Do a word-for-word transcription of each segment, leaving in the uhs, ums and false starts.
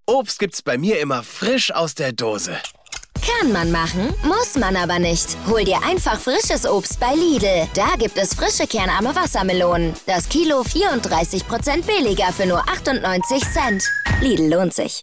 Obst gibt's bei mir immer frisch aus der Dose. Kann man machen, muss man aber nicht. Hol dir einfach frisches Obst bei Lidl. Da gibt es frische kernarme Wassermelonen. Das Kilo vierunddreißig Prozent billiger für nur achtundneunzig Cent. Lidl lohnt sich.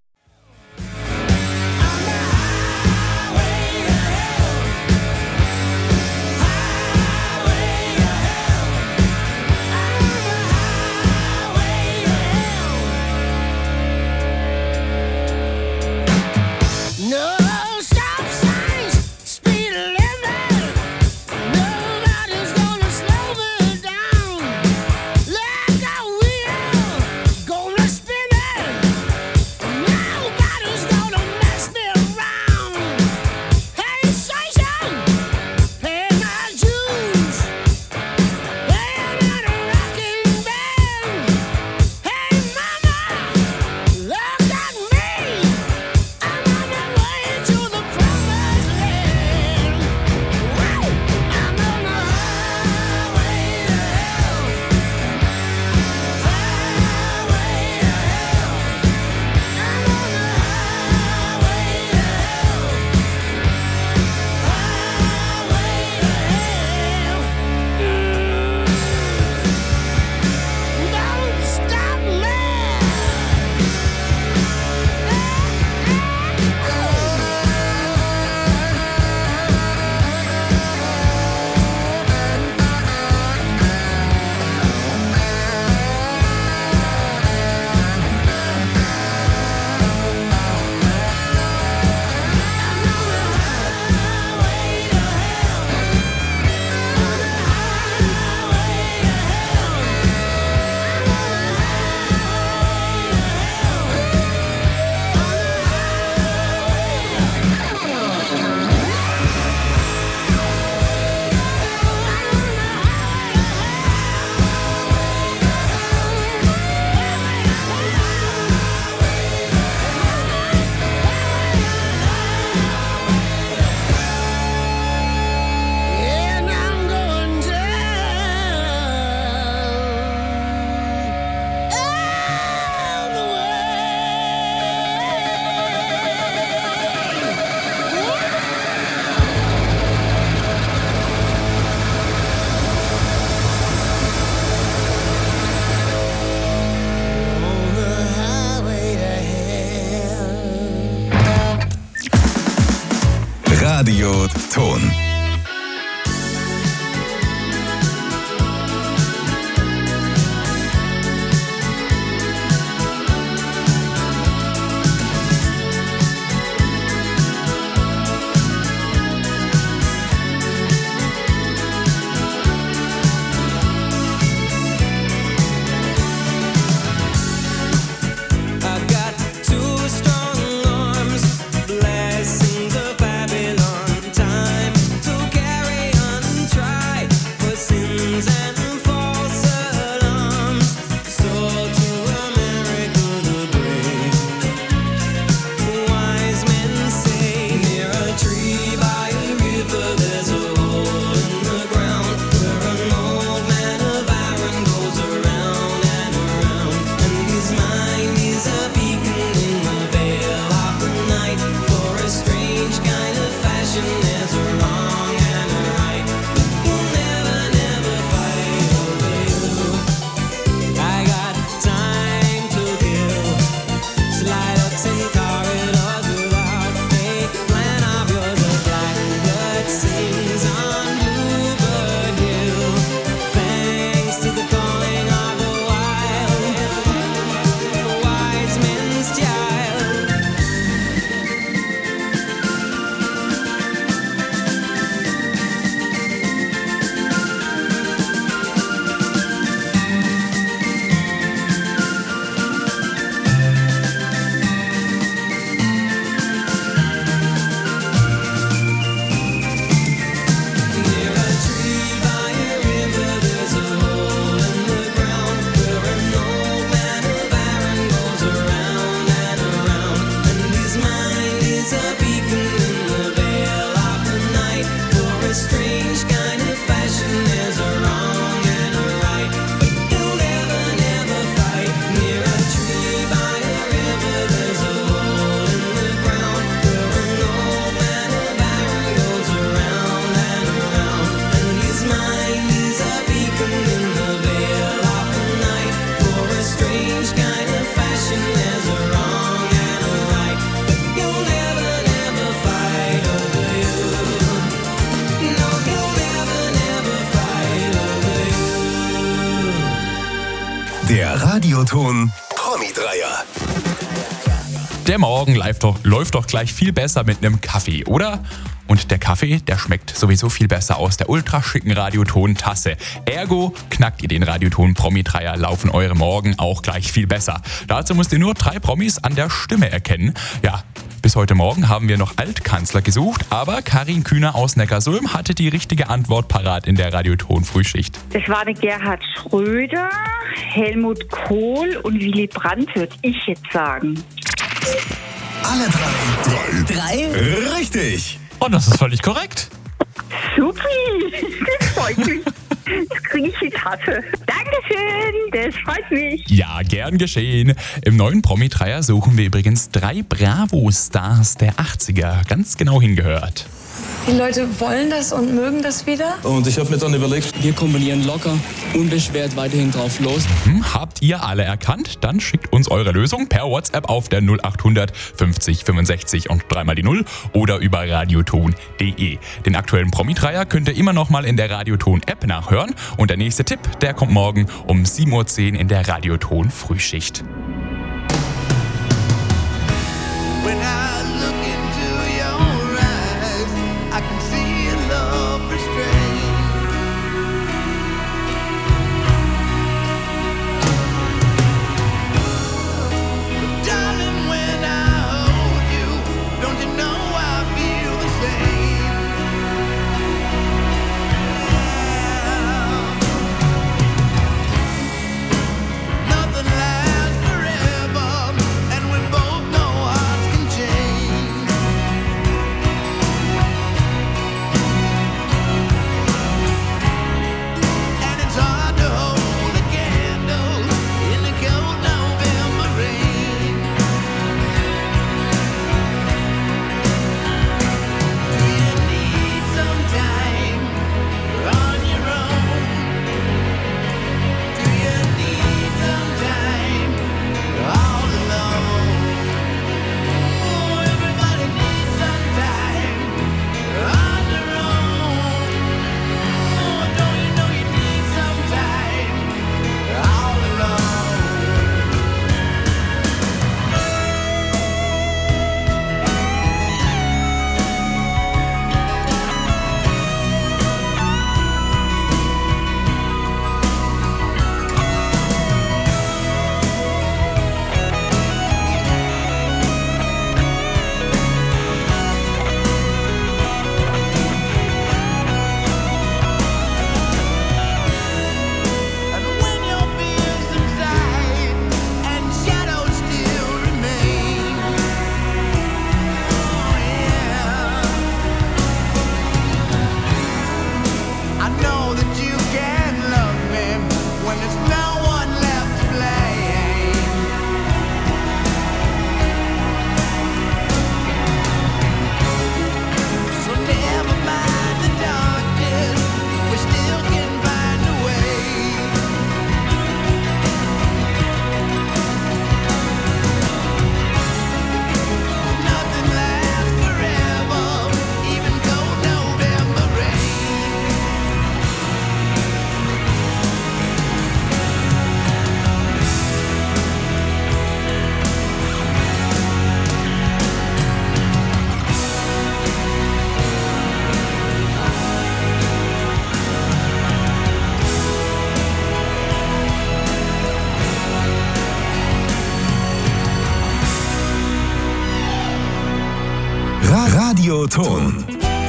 Radioton. Time to Radioton Promi-Dreier. Der Morgen läuft doch, läuft doch gleich viel besser mit einem Kaffee, oder? Und der Kaffee, der schmeckt sowieso viel besser aus der ultraschicken Radioton-Tasse. Ergo knackt ihr den Radioton Promi-Dreier, laufen eure Morgen auch gleich viel besser. Dazu müsst ihr nur drei Promis an der Stimme erkennen. Ja, bis heute Morgen haben wir noch Altkanzler gesucht, aber Karin Kühner aus Neckarsulm hatte die richtige Antwort parat in der Radioton-Frühschicht. Das war der Gerhard Schröder, Helmut Kohl und Willy Brandt, würde ich jetzt sagen. Alle drei. Drei? Drei? Richtig. Und das ist völlig korrekt. Supi, das freut mich. Jetzt kriege ich die Tasse. Dankeschön, das freut mich. Ja, gern geschehen. Im neuen Promi-Dreier suchen wir übrigens drei Bravo-Stars der achtziger. Ganz genau hingehört. Die Leute wollen das und mögen das wieder. Und ich habe mir dann überlegt, wir kombinieren locker, unbeschwert weiterhin drauf los. Hm, habt ihr alle erkannt? Dann schickt uns eure Lösung per WhatsApp auf der null acht hundert fünfzig fünfundsechzig und dreimal die Null oder über radioton punkt de. Den aktuellen Promi-Dreier könnt ihr immer noch mal in der Radioton-App nachhören. Und der nächste Tipp, der kommt morgen um sieben Uhr zehn in der Radioton-Frühschicht. Radioton.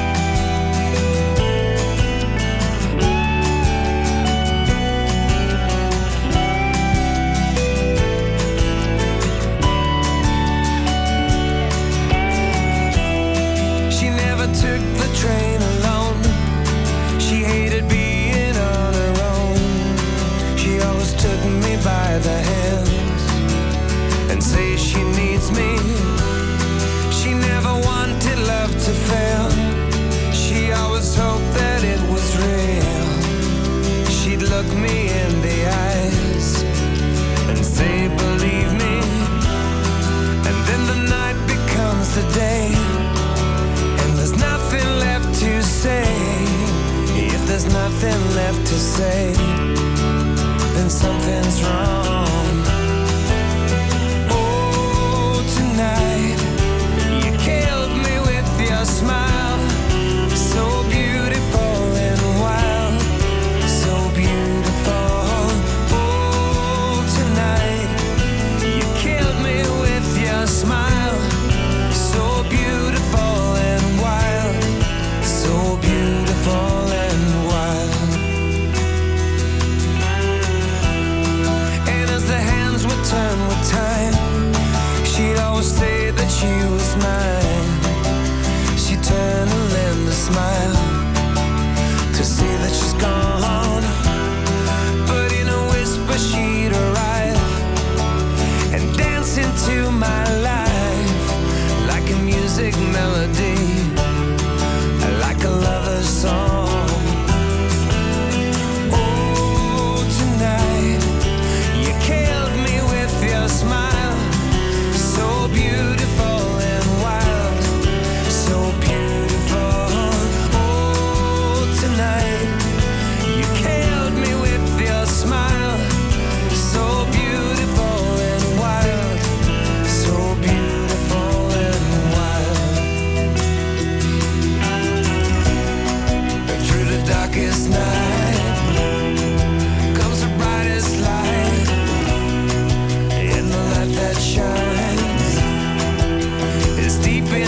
She never took the train alone. She hated being on her own. She always took me by the hands and say she needs me. She never wanted love to fail. She always hoped that it was real. She'd look me in the eyes and say, believe me. And then the night becomes the day, and there's nothing left to say. If there's nothing left to say, then something's wrong.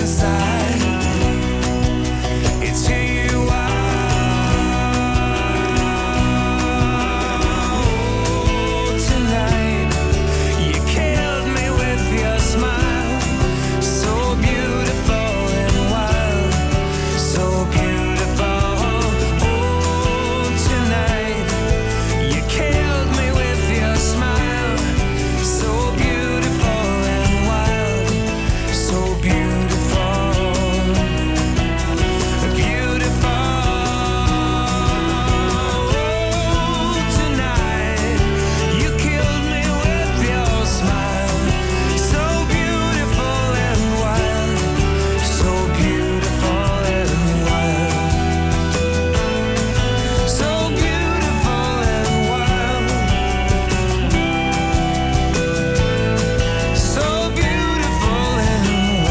inside. It's who you are. Tonight, you killed me with your smile. So beautiful and wild. So beautiful. Oh, tonight, you killed me with your smile. So beautiful and wild. So beautiful. Beautiful. Oh, tonight, you killed me with your smile. So beautiful and wild. So beautiful and wild. So beautiful and wild. So beautiful and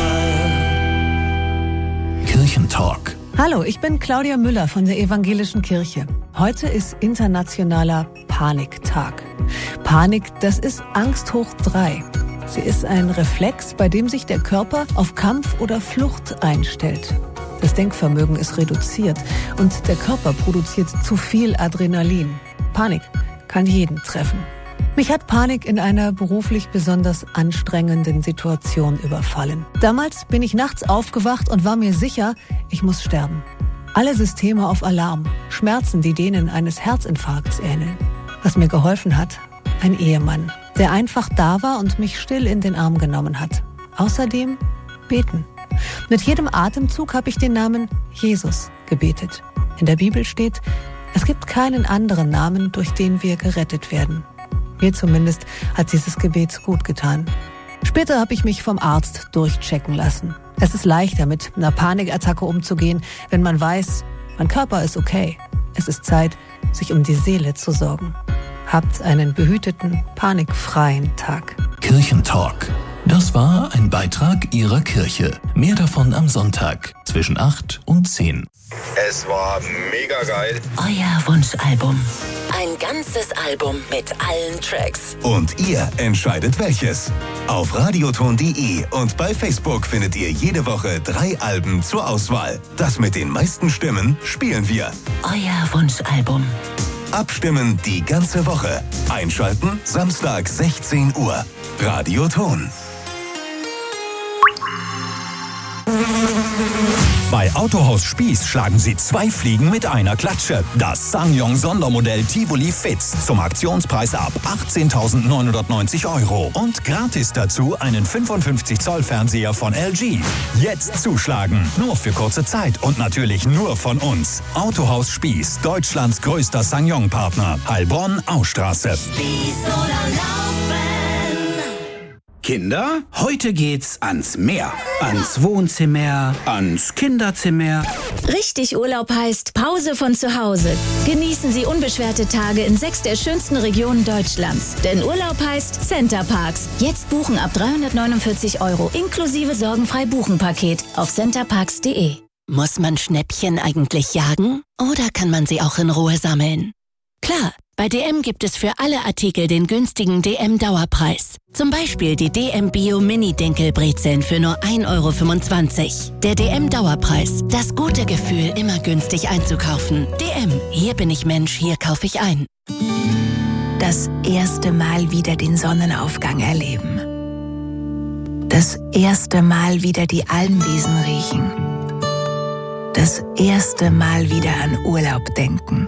wild. Kirchentalk. Hallo, ich bin Claudia Müller von der Evangelischen Kirche. Heute ist internationaler Paniktag. Panik, das ist Angst hoch drei. Sie ist ein Reflex, bei dem sich der Körper auf Kampf oder Flucht einstellt. Das Denkvermögen ist reduziert und der Körper produziert zu viel Adrenalin. Panik kann jeden treffen. Mich hat Panik in einer beruflich besonders anstrengenden Situation überfallen. Damals bin ich nachts aufgewacht und war mir sicher, ich muss sterben. Alle Systeme auf Alarm, Schmerzen, die denen eines Herzinfarkts ähneln. Was mir geholfen hat, ein Ehemann, der einfach da war und mich still in den Arm genommen hat. Außerdem beten. Mit jedem Atemzug habe ich den Namen Jesus gebetet. In der Bibel steht, es gibt keinen anderen Namen, durch den wir gerettet werden. Mir zumindest hat dieses Gebet gut getan. Später habe ich mich vom Arzt durchchecken lassen. Es ist leichter, mit einer Panikattacke umzugehen, wenn man weiß, mein Körper ist okay. Es ist Zeit, sich um die Seele zu sorgen. Habt einen behüteten, panikfreien Tag. Kirchentalk. Das war ein Beitrag Ihrer Kirche. Mehr davon am Sonntag zwischen acht und zehn. Es war mega geil. Euer Wunschalbum. Ein ganzes Album mit allen Tracks. Und ihr entscheidet welches. Auf radioton punkt de und bei Facebook findet ihr jede Woche drei Alben zur Auswahl. Das mit den meisten Stimmen spielen wir. Euer Wunschalbum. Abstimmen die ganze Woche. Einschalten Samstag sechzehn Uhr. Radioton. Bei Autohaus Spieß schlagen Sie zwei Fliegen mit einer Klatsche. Das SsangYong Sondermodell Tivoli Fitz zum Aktionspreis ab achtzehntausendneunhundertneunzig Euro. Und gratis dazu einen fünfundfünfzig Zoll Fernseher von L G. Jetzt zuschlagen. Nur für kurze Zeit und natürlich nur von uns. Autohaus Spieß, Deutschlands größter SsangYong-Partner. Heilbronn, Austraße. Spieß oder laufen. Kinder, heute geht's ans Meer. Ans Wohnzimmer, ans Kinderzimmer. Richtig Urlaub heißt Pause von zu Hause. Genießen Sie unbeschwerte Tage in sechs der schönsten Regionen Deutschlands. Denn Urlaub heißt Centerparks. Jetzt buchen ab dreihundertneunundvierzig Euro inklusive sorgenfrei Buchen-Paket auf centerparks punkt de. Muss man Schnäppchen eigentlich jagen? Oder kann man sie auch in Ruhe sammeln? Klar, bei D M gibt es für alle Artikel den günstigen D M-Dauerpreis. Zum Beispiel die D M Bio Mini-Dinkelbrezeln für nur ein Euro fünfundzwanzig. Der D M-Dauerpreis. Das gute Gefühl, immer günstig einzukaufen. D M, hier bin ich Mensch, hier kaufe ich ein. Das erste Mal wieder den Sonnenaufgang erleben. Das erste Mal wieder die Almwiesen riechen. Das erste Mal wieder an Urlaub denken.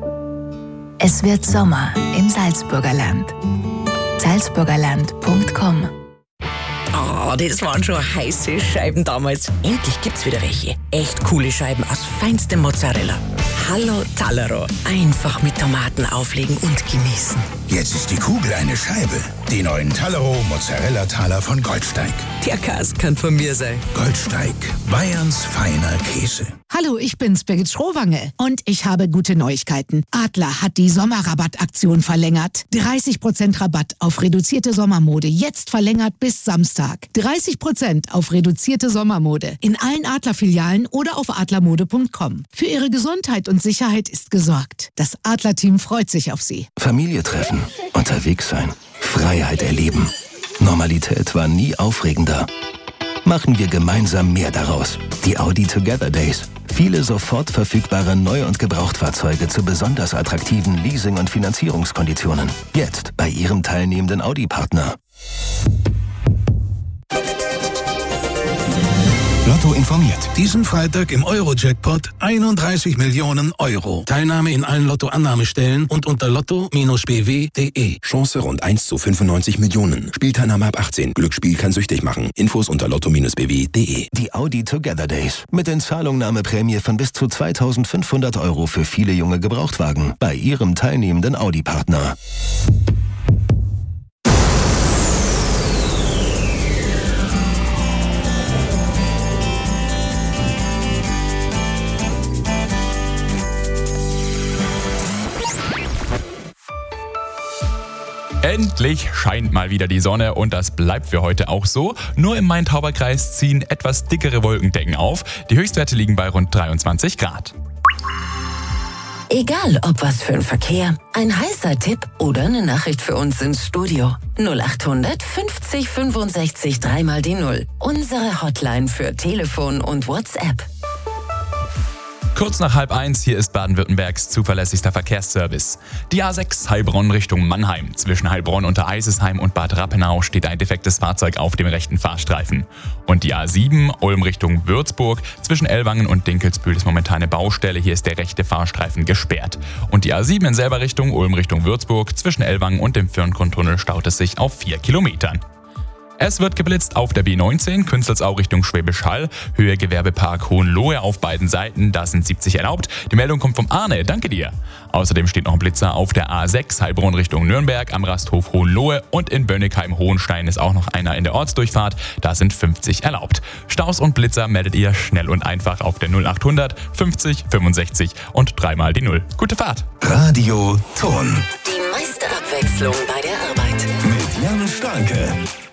Es wird Sommer im Salzburgerland. salzburgerland punkt com. Oh, das waren schon heiße Scheiben damals. Endlich gibt's wieder welche. Echt coole Scheiben aus feinstem Mozzarella. Hallo Tallero. Einfach mit Tomaten auflegen und genießen. Jetzt ist die Kugel eine Scheibe. Die neuen Tallero Mozzarella Taler von Goldsteig. Der Käse kann von mir sein. Goldsteig, Bayerns feiner Käse. Hallo, ich bin's, Birgit Schrowange. Und ich habe gute Neuigkeiten. Adler hat die Sommerrabattaktion verlängert. dreißig Prozent Rabatt auf reduzierte Sommermode. Jetzt verlängert bis Samstag. dreißig Prozent auf reduzierte Sommermode. In allen Adler-Filialen oder auf adlermode punkt com. Für Ihre Gesundheit und Sicherheit ist gesorgt. Das Adler-Team freut sich auf Sie. Familie treffen, unterwegs sein, Freiheit erleben. Normalität war nie aufregender. machen wir gemeinsam mehr daraus. Die Audi Together Days. Viele sofort verfügbare Neu- und Gebrauchtfahrzeuge zu besonders attraktiven Leasing- und Finanzierungskonditionen. Jetzt bei Ihrem teilnehmenden Audi-Partner. Lotto informiert. Diesen Freitag im Euro-Jackpot einunddreißig Millionen Euro. Teilnahme in allen Lotto-Annahmestellen und unter lotto Bindestrich b w punkt d e. Chance rund eins zu fünfundneunzig Millionen. Spielteilnahme ab achtzehn. Glücksspiel kann süchtig machen. Infos unter lotto Bindestrich b w punkt d e. Die Audi Together Days. Mit Entzahlungnahmeprämie von bis zu zweitausendfünfhundert Euro für viele junge Gebrauchtwagen. Bei Ihrem teilnehmenden Audi-Partner. Endlich scheint mal wieder die Sonne und das bleibt für heute auch so. Nur im Main-Tauber-Kreis ziehen etwas dickere Wolkendecken auf. Die Höchstwerte liegen bei rund dreiundzwanzig Grad. Egal ob was für ein Verkehr, ein heißer Tipp oder eine Nachricht für uns ins Studio. null achthundert fünfzig fünfundsechzig dreimal die Null. Unsere Hotline für Telefon und WhatsApp. Kurz nach halb eins, hier ist Baden-Württembergs zuverlässigster Verkehrsservice. Die A sechs Heilbronn Richtung Mannheim. Zwischen Heilbronn unter Eisesheim und Bad Rappenau steht ein defektes Fahrzeug auf dem rechten Fahrstreifen. Und die A sieben Ulm Richtung Würzburg. Zwischen Ellwangen und Dinkelsbühl ist momentan eine Baustelle. Hier ist der rechte Fahrstreifen gesperrt. Und die A sieben in selber Richtung Ulm Richtung Würzburg. Zwischen Ellwangen und dem Firnkontunnel staut es sich auf vier Kilometern. Es wird geblitzt auf der B neunzehn, Künzelsau Richtung Schwäbisch Hall, Höhe Gewerbepark Hohenlohe auf beiden Seiten, da sind siebzig erlaubt. Die Meldung kommt vom Arne, danke dir. Außerdem steht noch ein Blitzer auf der A sechs, Heilbronn Richtung Nürnberg, am Rasthof Hohenlohe und in Bönnigheim-Hohenstein ist auch noch einer in der Ortsdurchfahrt, da sind fünfzig erlaubt. Staus und Blitzer meldet ihr schnell und einfach auf der null achthundert fünfzig fünfundsechzig und dreimal die Null. Gute Fahrt. Radio Ton. Die meiste Abwechslung bei der Arbeit. Mit Jan Starke.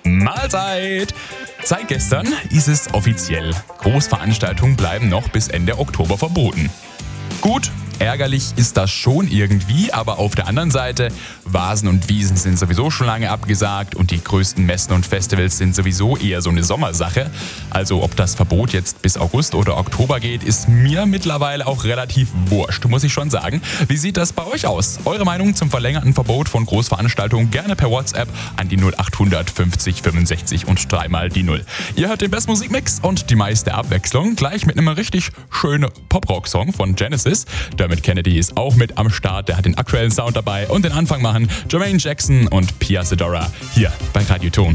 Mahlzeit! Seit gestern ist es offiziell. Großveranstaltungen bleiben noch bis Ende Oktober verboten. Gut, ärgerlich ist das schon irgendwie, aber auf der anderen Seite, Vasen und Wiesen sind sowieso schon lange abgesagt und die größten Messen und Festivals sind sowieso eher so eine Sommersache. Also ob das Verbot jetzt bis August oder Oktober geht, ist mir mittlerweile auch relativ wurscht, muss ich schon sagen. Wie sieht das bei euch aus? Eure Meinung zum verlängerten Verbot von Großveranstaltungen gerne per WhatsApp an die null achthundert fünfzig fünfundsechzig und dreimal die Null. Ihr hört den besten Musikmix und die meiste Abwechslung gleich mit einem richtig schönen Pop-Rock-Song von Genesis. Damit Kennedy ist auch mit am Start, der hat den aktuellen Sound dabei und den Anfang machen Jermaine Jackson und Pia Sedora hier bei Radio Ton.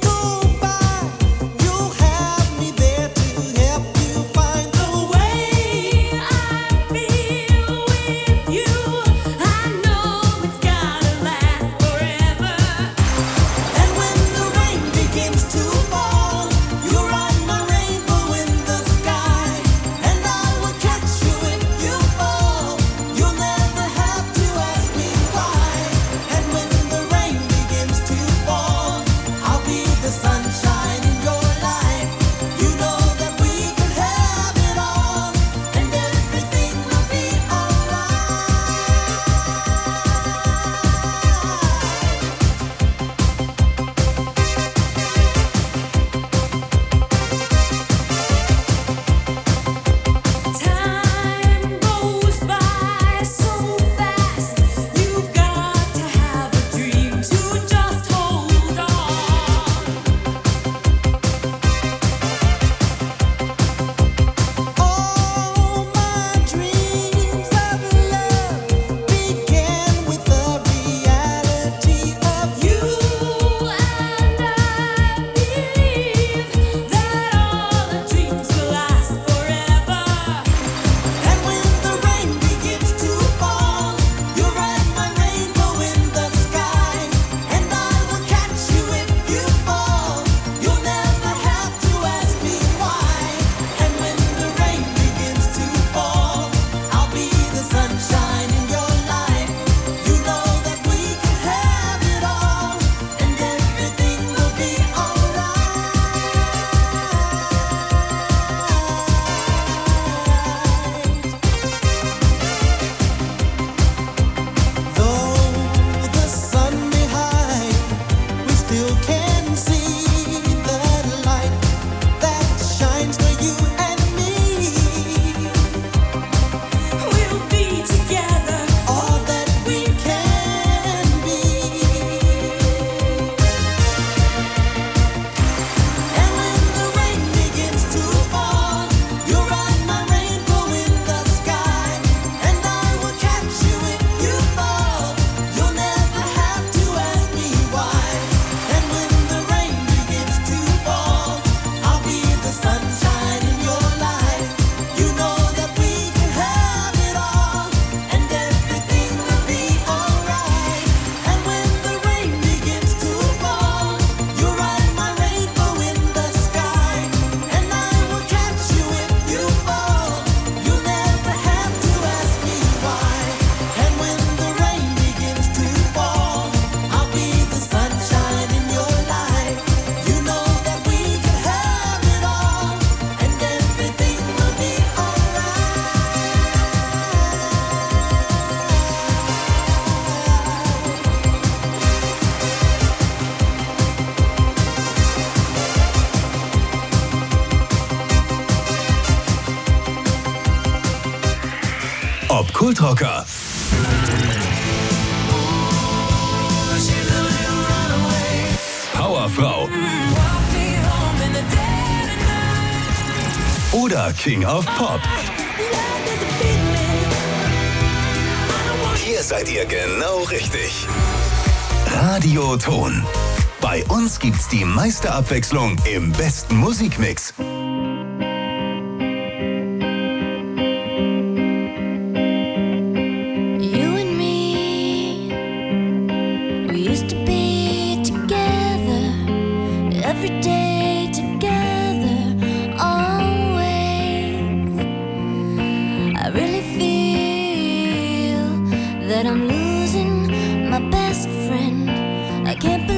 Find the way Krautrocker. Powerfrau. Oder King of Pop. Hier seid ihr genau richtig. Radioton. Bei uns gibt's die meiste Abwechslung im besten Musikmix. that I'm losing my best friend. I can't